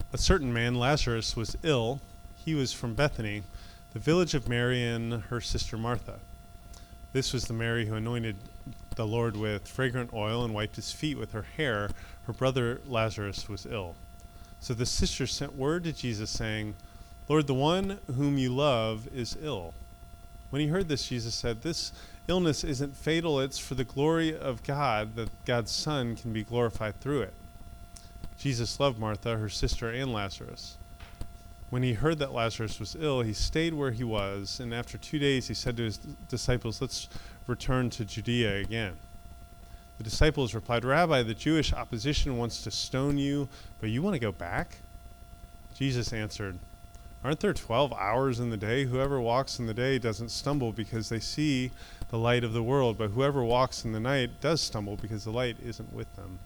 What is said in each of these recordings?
A certain man, Lazarus, was ill. He was from Bethany, the village of Mary and her sister Martha. This was the Mary who anointed the Lord with fragrant oil and wiped his feet with her hair. Her brother Lazarus was ill. So the sisters sent word to Jesus saying, "Lord, the one whom you love is ill." When he heard this, Jesus said, "This illness isn't fatal. It's for the glory of God, that God's Son can be glorified through it." Jesus loved Martha, her sister, and Lazarus. When he heard that Lazarus was ill, he stayed where he was, and after 2 days he said to his disciples, "Let's return to Judea again." The disciples replied, "Rabbi, the Jewish opposition wants to stone you, but you want to go back?" Jesus answered, "Aren't there 12 hours in the day? Whoever walks in the day doesn't stumble because they see the light of the world, but whoever walks in the night does stumble because the light isn't with them."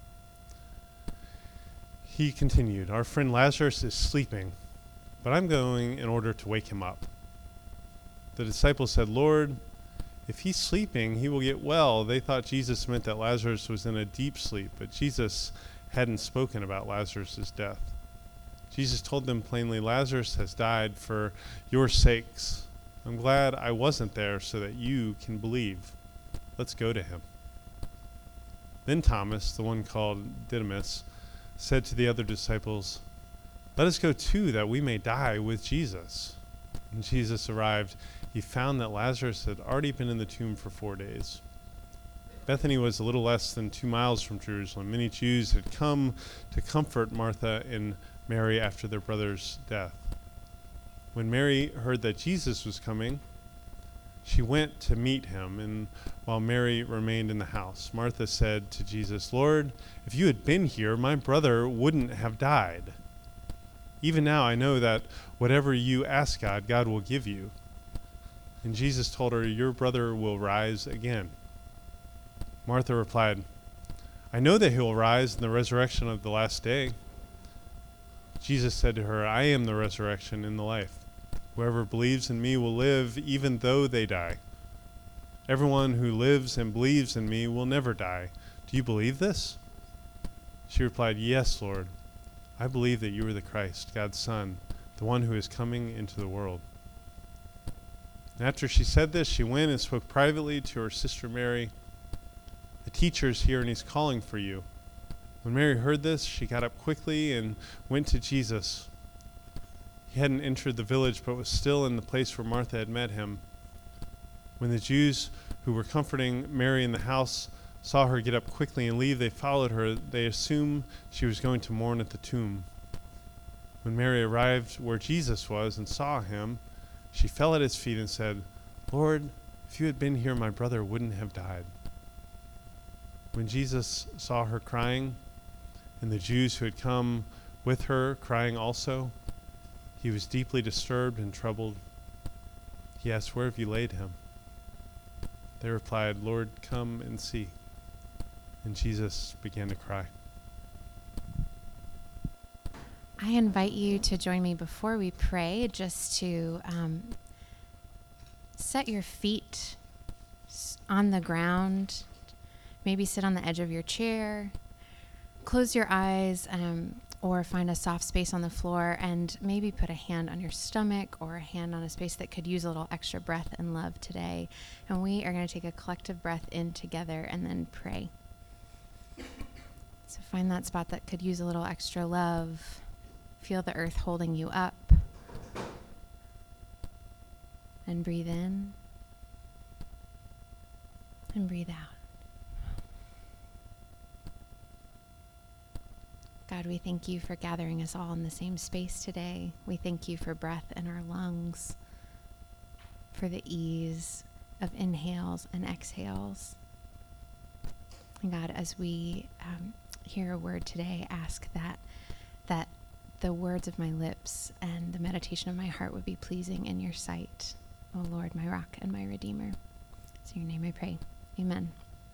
He continued, "Our friend Lazarus is sleeping, but I'm going in order to wake him up." The disciples said, "Lord, if he's sleeping, he will get well." They thought Jesus meant that Lazarus was in a deep sleep, but Jesus hadn't spoken about Lazarus' death. Jesus told them plainly, "Lazarus has died for your sakes. I'm glad I wasn't there so that you can believe. Let's go to him." Then Thomas, the one called Didymus, said to the other disciples, "Let us go too, that we may die with Jesus." When Jesus arrived, he found that Lazarus had already been in the tomb for 4 days. Bethany was a little less than 2 miles from Jerusalem. Many Jews had come to comfort Martha and Mary after their brother's death. When Mary heard that Jesus was coming, she went to meet him, and while Mary remained in the house, Martha said to Jesus, "Lord, if you had been here, my brother wouldn't have died. Even now I know that whatever you ask God, God will give you." And Jesus told her, "Your brother will rise again." Martha replied, "I know that he will rise in the resurrection of the last day." Jesus said to her, "I am the resurrection and the life. Whoever believes in me will live even though they die. Everyone who lives and believes in me will never die. Do you believe this?" She replied, "Yes, Lord. I believe that you are the Christ, God's Son, the one who is coming into the world." And after she said this, she went and spoke privately to her sister Mary, "The teacher is here and he's calling for you." When Mary heard this, she got up quickly and went to Jesus. He hadn't entered the village, but was still in the place where Martha had met him. When the Jews who were comforting Mary in the house saw her get up quickly and leave, they followed her. They assumed she was going to mourn at the tomb. When Mary arrived where Jesus was and saw him, she fell at his feet and said, "Lord, if you had been here, my brother wouldn't have died." When Jesus saw her crying, and the Jews who had come with her crying also, he was deeply disturbed and troubled. He asked, "Where have you laid him?" They replied, "Lord, come and see." And Jesus began to cry. I invite you to join me before we pray, just to set your feet on the ground. Maybe sit on the edge of your chair. Close your eyes or find a soft space on the floor, and maybe put a hand on your stomach or a hand on a space that could use a little extra breath and love today. And we are going to take a collective breath in together and then pray. So find that spot that could use a little extra love. Feel the earth holding you up. And breathe in. And breathe out. God, we thank you for gathering us all in the same space today. We thank you for breath in our lungs, for the ease of inhales and exhales. And God, as we hear a word today, ask that the words of my lips and the meditation of my heart would be pleasing in your sight, O Lord, my rock and my redeemer. It's in your name I pray. Amen.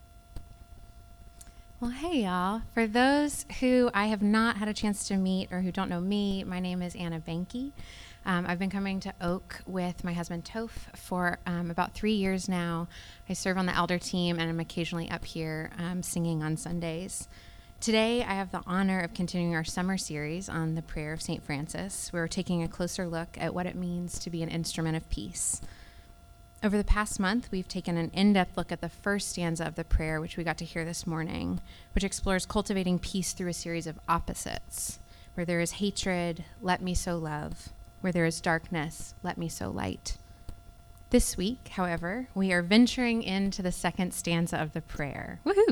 Well, hey, y'all. For those who I have not had a chance to meet or who don't know me, my name is Anna Banky. I've been coming to Oak with my husband, Toph, for about 3 years now. I serve on the elder team, and I'm occasionally up here singing on Sundays. Today, I have the honor of continuing our summer series on the prayer of St. Francis. We're taking a closer look at what it means to be an instrument of peace. Over the past month, we've taken an in-depth look at the first stanza of the prayer, which we got to hear this morning, which explores cultivating peace through a series of opposites. Where there is hatred, let me sow love. Where there is darkness, let me sow light. This week, however, we are venturing into the second stanza of the prayer. Woohoo!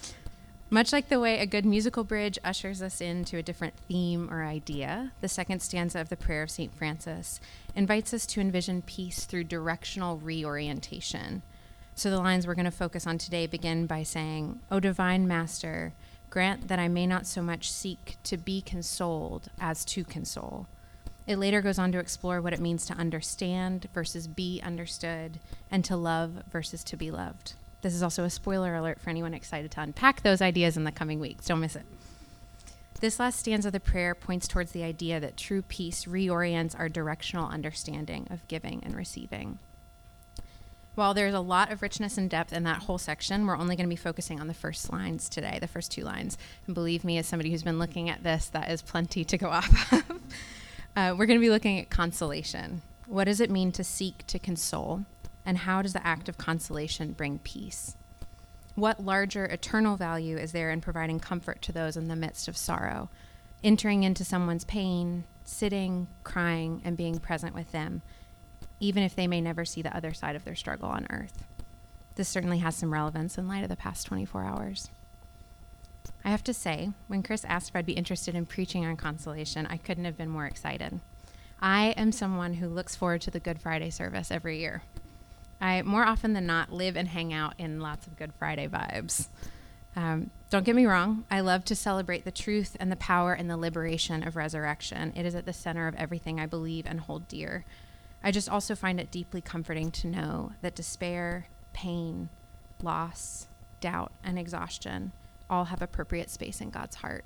Much like the way a good musical bridge ushers us into a different theme or idea, the second stanza of the prayer of St. Francis invites us to envision peace through directional reorientation. So the lines we're going to focus on today begin by saying, "O divine Master, grant that I may not so much seek to be consoled as to console." It later goes on to explore what it means to understand versus be understood, and to love versus to be loved. This is also a spoiler alert for anyone excited to unpack those ideas in the coming weeks. Don't miss it. This last stanza of the prayer points towards the idea that true peace reorients our directional understanding of giving and receiving. While there's a lot of richness and depth in that whole section, we're only going to be focusing on the first lines today, the first two lines. And believe me, as somebody who's been looking at this, that is plenty to go off of. We're going to be looking at consolation. What does it mean to seek to console? And how does the act of consolation bring peace? What larger eternal value is there in providing comfort to those in the midst of sorrow, entering into someone's pain, sitting, crying, and being present with them, even if they may never see the other side of their struggle on earth? This certainly has some relevance in light of the past 24 hours. I have to say, when Chris asked if I'd be interested in preaching on consolation, I couldn't have been more excited. I am someone who looks forward to the Good Friday service every year. I, more often than not, live and hang out in lots of Good Friday vibes. Don't get me wrong, I love to celebrate the truth and the power and the liberation of resurrection. It is at the center of everything I believe and hold dear. I just also find it deeply comforting to know that despair, pain, loss, doubt, and exhaustion all have appropriate space in God's heart.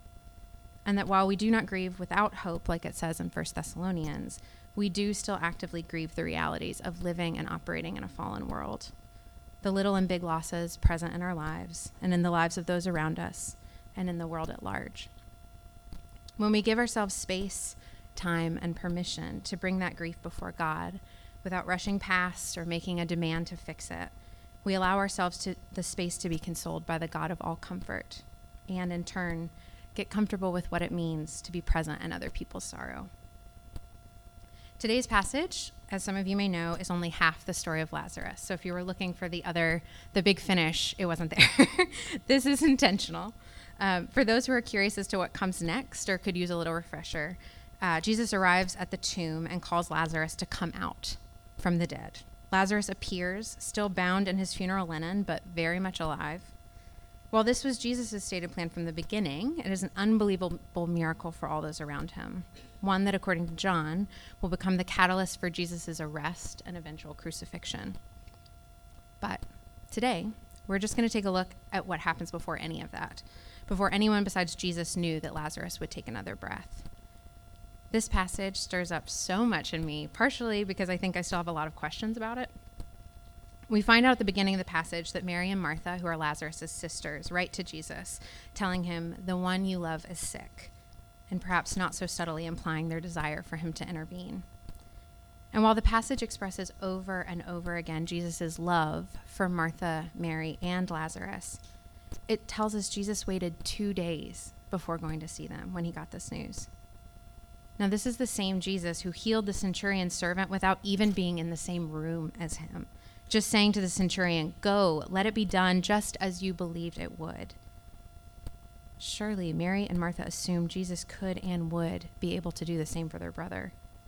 And that while we do not grieve without hope, like it says in 1 Thessalonians, we do still actively grieve the realities of living and operating in a fallen world. The little and big losses present in our lives and in the lives of those around us and in the world at large. When we give ourselves space, time, and permission to bring that grief before God without rushing past or making a demand to fix it, we allow ourselves to the space to be consoled by the God of all comfort and, in turn, get comfortable with what it means to be present in other people's sorrow. Today's passage, as some of you may know, is only half the story of Lazarus. So if you were looking for the big finish, it wasn't there. This is intentional. For those who are curious as to what comes next or could use a little refresher, Jesus arrives at the tomb and calls Lazarus to come out from the dead. Lazarus appears, still bound in his funeral linen, but very much alive. While this was Jesus' stated plan from the beginning, it is an unbelievable miracle for all those around him. One that, according to John, will become the catalyst for Jesus' arrest and eventual crucifixion. But today, we're just going to take a look at what happens before any of that, before anyone besides Jesus knew that Lazarus would take another breath. This passage stirs up so much in me, partially because I think I still have a lot of questions about it. We find out at the beginning of the passage that Mary and Martha, who are Lazarus' sisters, write to Jesus, telling him, "The one you love is sick," and perhaps not so subtly implying their desire for him to intervene. And while the passage expresses over and over again Jesus' love for Martha, Mary, and Lazarus, it tells us Jesus waited 2 days before going to see them when he got this news. Now, this is the same Jesus who healed the centurion's servant without even being in the same room as him, just saying to the centurion, "Go, let it be done just as you believed it would." Surely Mary and Martha assumed Jesus could and would be able to do the same for their brother.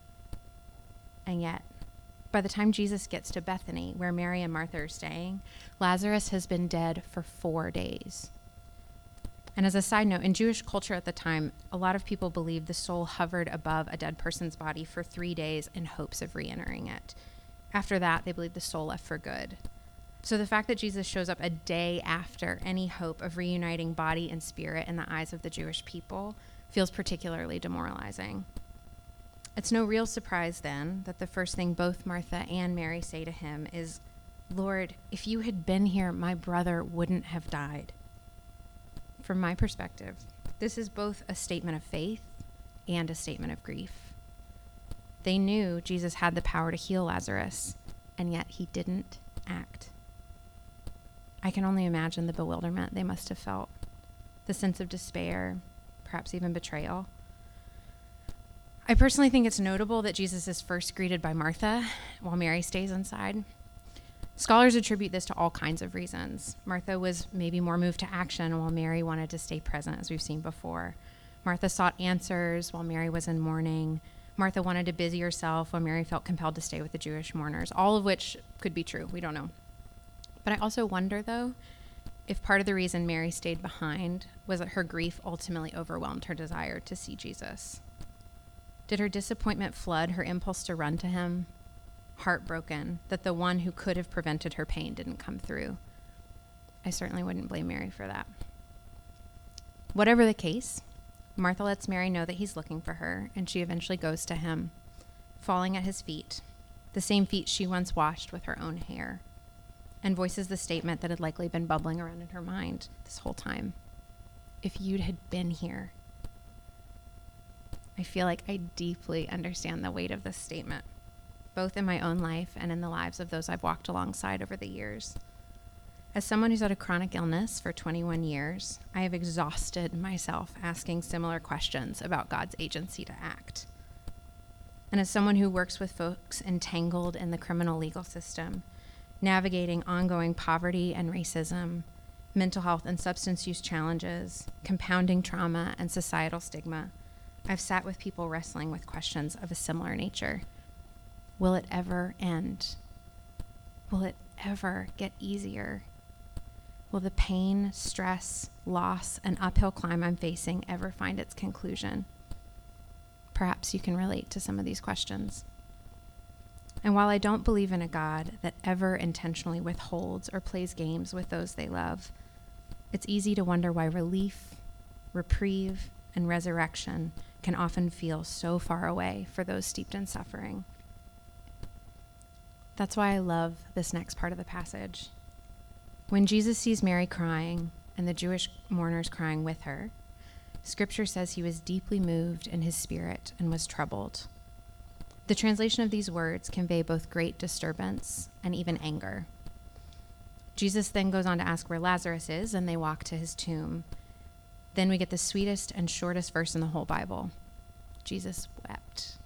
And yet, by the time Jesus gets to Bethany, where Mary and Martha are staying, Lazarus has been dead for 4 days. And as a side note, in Jewish culture at the time, a lot of people believed the soul hovered above a dead person's body for 3 days in hopes of re-entering it. After that, they believed the soul left for good. So the fact that Jesus shows up a day after any hope of reuniting body and spirit in the eyes of the Jewish people feels particularly demoralizing. It's no real surprise then that the first thing both Martha and Mary say to him is, "Lord, if you had been here, my brother wouldn't have died." from my perspective, this is both a statement of faith and a statement of grief. They knew Jesus had the power to heal Lazarus, and yet he didn't act. I can only imagine the bewilderment they must have felt, the sense of despair, perhaps even betrayal. I personally think it's notable that Jesus is first greeted by Martha while Mary stays inside. Scholars attribute this to all kinds of reasons. Martha was maybe more moved to action while Mary wanted to stay present, as we've seen before. Martha sought answers while Mary was in mourning. Martha wanted to busy herself while Mary felt compelled to stay with the Jewish mourners, all of which could be true. We don't know. But I also wonder, though, if part of the reason Mary stayed behind was that her grief ultimately overwhelmed her desire to see Jesus. Did her disappointment flood her impulse to run to him, heartbroken that the one who could have prevented her pain didn't come through? I certainly wouldn't blame Mary for that. Whatever the case, Martha lets Mary know that he's looking for her, and she eventually goes to him, falling at his feet, the same feet she once washed with her own hair, and voices the statement that had likely been bubbling around in her mind this whole time. If you'd had been here. I feel like I deeply understand the weight of this statement, both in my own life and in the lives of those I've walked alongside over the years. As someone who's had a chronic illness for 21 years, I have exhausted myself asking similar questions about God's agency to act. And as someone who works with folks entangled in the criminal legal system, navigating ongoing poverty and racism, mental health and substance use challenges, compounding trauma and societal stigma, I've sat with people wrestling with questions of a similar nature. Will it ever end? Will it ever get easier? Will the pain, stress, loss, and uphill climb I'm facing ever find its conclusion? Perhaps you can relate to some of these questions. And while I don't believe in a God that ever intentionally withholds or plays games with those they love, it's easy to wonder why relief, reprieve, and resurrection can often feel so far away for those steeped in suffering. That's why I love this next part of the passage. When Jesus sees Mary crying and the Jewish mourners crying with her, Scripture says he was deeply moved in his spirit and was troubled. The translation of these words convey both great disturbance and even anger. Jesus then goes on to ask where Lazarus is, and they walk to his tomb. Then we get the sweetest and shortest verse in the whole Bible. Jesus wept.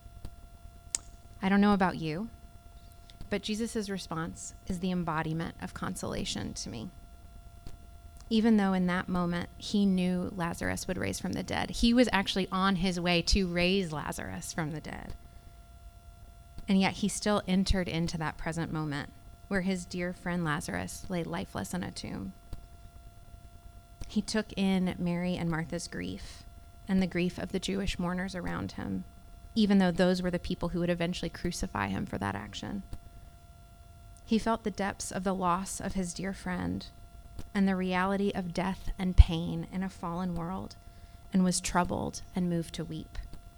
I don't know about you, but Jesus' response is the embodiment of consolation to me. Even though in that moment he knew Lazarus would raise from the dead, he was actually on his way to raise Lazarus from the dead. And yet he still entered into that present moment where his dear friend Lazarus lay lifeless in a tomb. He took in Mary and Martha's grief and the grief of the Jewish mourners around him, even though those were the people who would eventually crucify him for that action. He felt the depths of the loss of his dear friend and the reality of death and pain in a fallen world, and was troubled and moved to weep.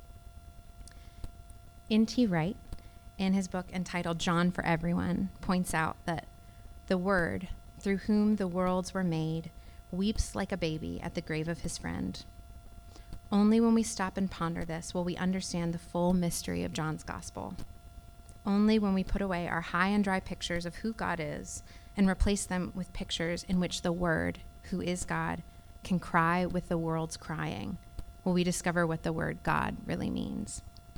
N.T. Wright, in his book entitled John for Everyone, points out that the Word, through whom the worlds were made, weeps like a baby at the grave of his friend. Only when we stop and ponder this will we understand the full mystery of John's gospel. Only when we put away our high and dry pictures of who God is and replace them with pictures in which the Word, who is God, can cry with the world's crying, will we discover what the word God really means.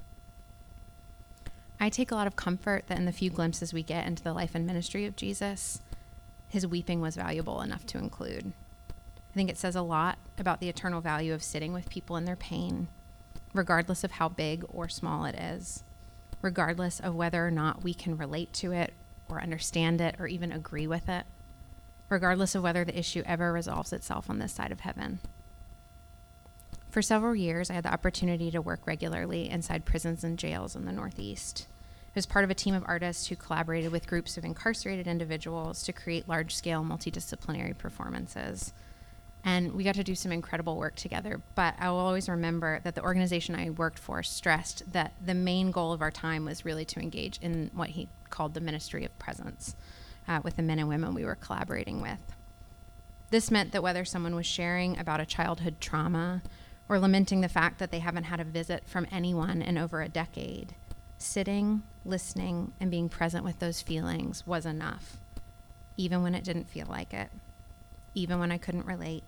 I take a lot of comfort that in the few glimpses we get into the life and ministry of Jesus, his weeping was valuable enough to include. I think it says a lot about the eternal value of sitting with people in their pain, regardless of how big or small it is, regardless of whether or not we can relate to it or understand it or even agree with it, regardless of whether the issue ever resolves itself on this side of heaven. For several years, I had the opportunity to work regularly inside prisons and jails in the Northeast. I was part of a team of artists who collaborated with groups of incarcerated individuals to create large-scale multidisciplinary performances. And we got to do some incredible work together, but I will always remember that the organization I worked for stressed that the main goal of our time was really to engage in what he called the ministry of presence with the men and women we were collaborating with. This meant that whether someone was sharing about a childhood trauma or lamenting the fact that they haven't had a visit from anyone in over a decade, sitting, listening, and being present with those feelings was enough, even when it didn't feel like it, even when I couldn't relate,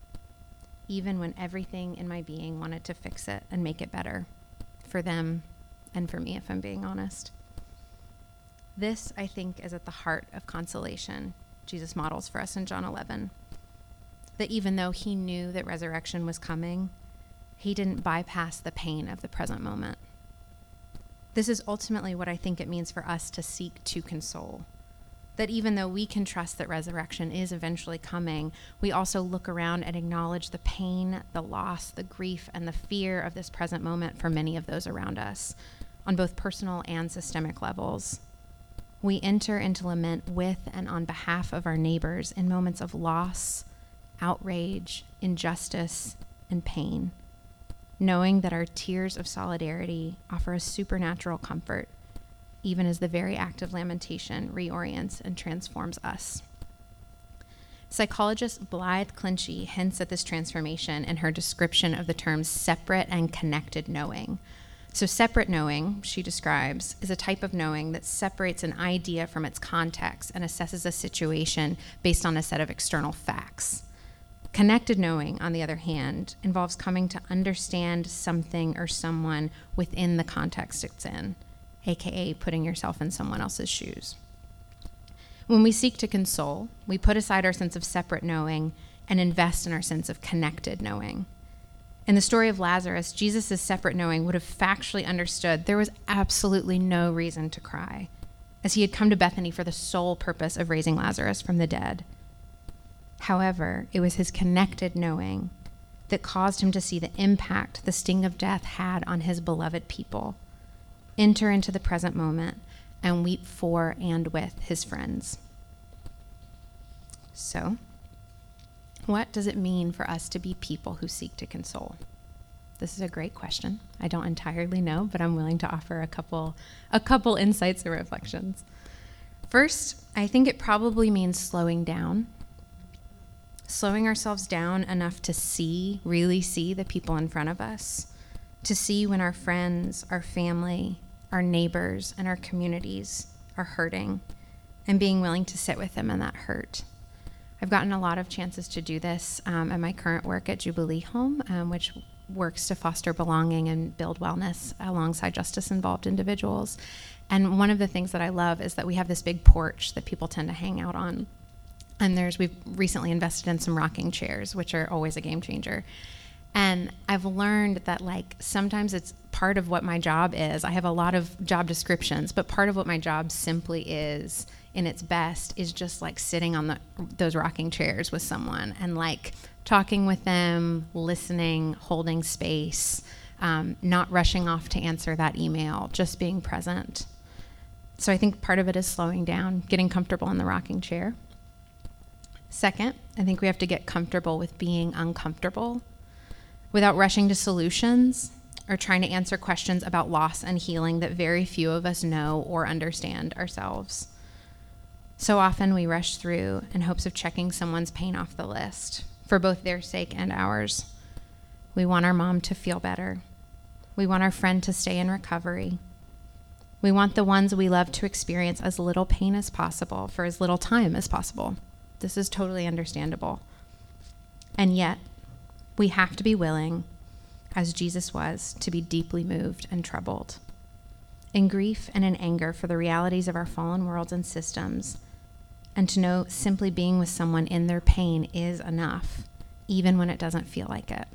even when everything in my being wanted to fix it and make it better for them and for me, if I'm being honest. This, I think, is at the heart of consolation Jesus models for us in John 11. That even though he knew that resurrection was coming, he didn't bypass the pain of the present moment. This is ultimately what I think it means for us to seek to console. That even though we can trust that resurrection is eventually coming, we also look around and acknowledge the pain, the loss, the grief, and the fear of this present moment for many of those around us, on both personal and systemic levels. We enter into lament with and on behalf of our neighbors in moments of loss, outrage, injustice, and pain, knowing that our tears of solidarity offer a supernatural comfort, even as the very act of lamentation reorients and transforms us. Psychologist Blythe Clinchy hints at this transformation in her description of the terms separate and connected knowing. So separate knowing, she describes, is a type of knowing that separates an idea from its context and assesses a situation based on a set of external facts. Connected knowing, on the other hand, involves coming to understand something or someone within the context it's in, aka putting yourself in someone else's shoes. When we seek to console, we put aside our sense of separate knowing and invest in our sense of connected knowing. In the story of Lazarus, Jesus' separate knowing would have factually understood there was absolutely no reason to cry, as he had come to Bethany for the sole purpose of raising Lazarus from the dead. However, it was his connected knowing that caused him to see the impact the sting of death had on his beloved people, enter into the present moment, and weep for and with his friends. So, what does it mean for us to be people who seek to console? This is a great question. I don't entirely know, but I'm willing to offer a couple insights or reflections. First, I think it probably means slowing down. Slowing ourselves down enough to really see the people in front of us, to see when our friends, our family, our neighbors, and our communities are hurting, and being willing to sit with them in that hurt. I've gotten a lot of chances to do this at my current work at Jubilee Home, which works to foster belonging and build wellness alongside justice-involved individuals. And one of the things that I love is that we have this big porch that people tend to hang out on. And we've recently invested in some rocking chairs, which are always a game changer. And I've learned that sometimes it's part of what my job is. I have a lot of job descriptions, but part of what my job simply is in its best is just sitting on those rocking chairs with someone and talking with them, listening, holding space, not rushing off to answer that email, just being present. So I think part of it is slowing down, getting comfortable in the rocking chair. Second, I think we have to get comfortable with being uncomfortable without rushing to solutions or trying to answer questions about loss and healing that very few of us know or understand ourselves. So often we rush through in hopes of checking someone's pain off the list for both their sake and ours. We want our mom to feel better. We want our friend to stay in recovery. We want the ones we love to experience as little pain as possible for as little time as possible. This is totally understandable. And yet, we have to be willing, as Jesus was, to be deeply moved and troubled. In grief and in anger for the realities of our fallen worlds and systems, and to know simply being with someone in their pain is enough, even when it doesn't feel like it.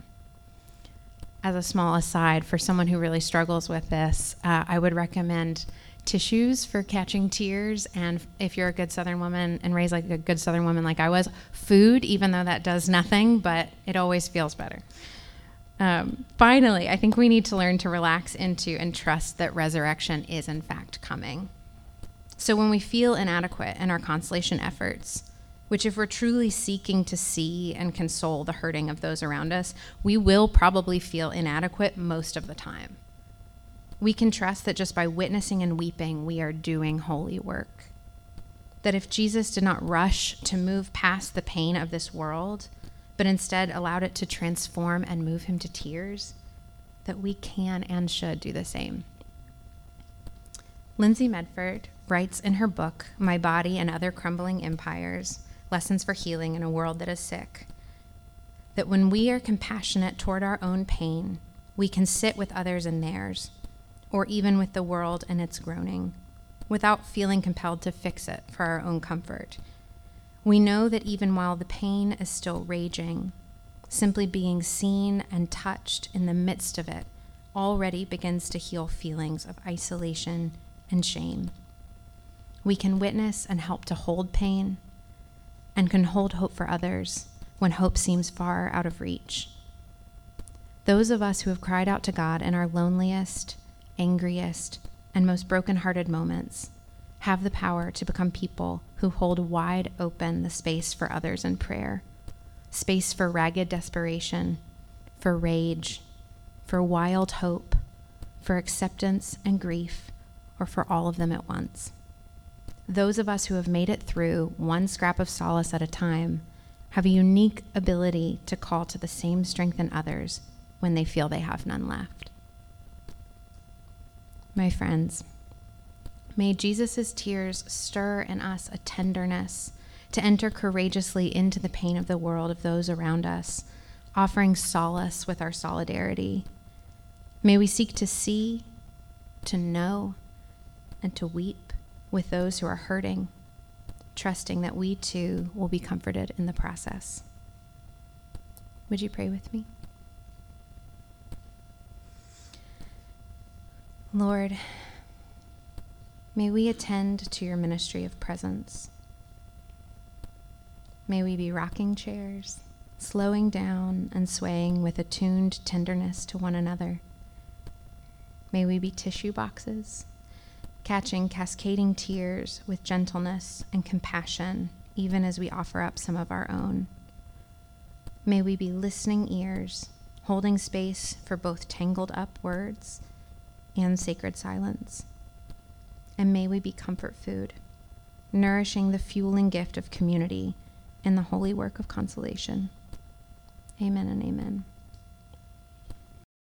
As a small aside, for someone who really struggles with this, I would recommend tissues for catching tears, and if you're a good Southern woman and raised like a good Southern woman like I was, food, even though that does nothing, but it always feels better. Finally, I think we need to learn to relax into and trust that resurrection is in fact coming. So when we feel inadequate in our consolation efforts, which if we're truly seeking to see and console the hurting of those around us, we will probably feel inadequate most of the time. We can trust that just by witnessing and weeping, we are doing holy work. That if Jesus did not rush to move past the pain of this world, but instead allowed it to transform and move him to tears, that we can and should do the same. Lindsay Medford writes in her book, My Body and Other Crumbling Empires, Lessons for Healing in a World That is Sick, that when we are compassionate toward our own pain, we can sit with others in theirs, or even with the world and its groaning, without feeling compelled to fix it for our own comfort. We know that even while the pain is still raging, simply being seen and touched in the midst of it already begins to heal feelings of isolation and shame. We can witness and help to hold pain, and can hold hope for others when hope seems far out of reach. Those of us who have cried out to God in our loneliest, angriest, and most broken-hearted moments have the power to become people who hold wide open the space for others in prayer, space for ragged desperation, for rage, for wild hope, for acceptance and grief, or for all of them at once. Those of us who have made it through one scrap of solace at a time have a unique ability to call to the same strength in others when they feel they have none left. My friends, may Jesus' tears stir in us a tenderness to enter courageously into the pain of the world of those around us, offering solace with our solidarity. May we seek to see, to know, and to weep with those who are hurting, trusting that we too will be comforted in the process. Would you pray with me? Lord, may we attend to your ministry of presence. May we be rocking chairs, slowing down and swaying with attuned tenderness to one another. May we be tissue boxes, catching cascading tears with gentleness and compassion, even as we offer up some of our own. May we be listening ears, holding space for both tangled up words and sacred silence. And may we be comfort food, nourishing the fueling gift of community in the holy work of consolation. Amen and amen.